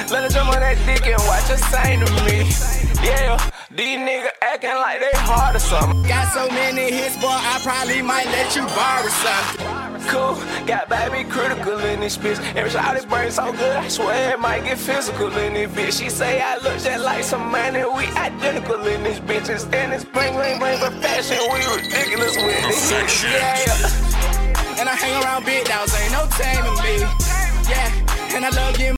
Let her jump on that dick and watch her sing to me. Yeah, these niggas acting like they hard or something. Got so many hits, boy, I probably might let you borrow something. Cool, got baby critical in this bitch. Every shot this brain so good, I swear it might get physical in this bitch. She say I look just like some money, we identical in this bitch. And stand this bling, but fashion, we ridiculous with this. Yeah. And I hang around big dogs, ain't no taming me. Yeah, and I love getting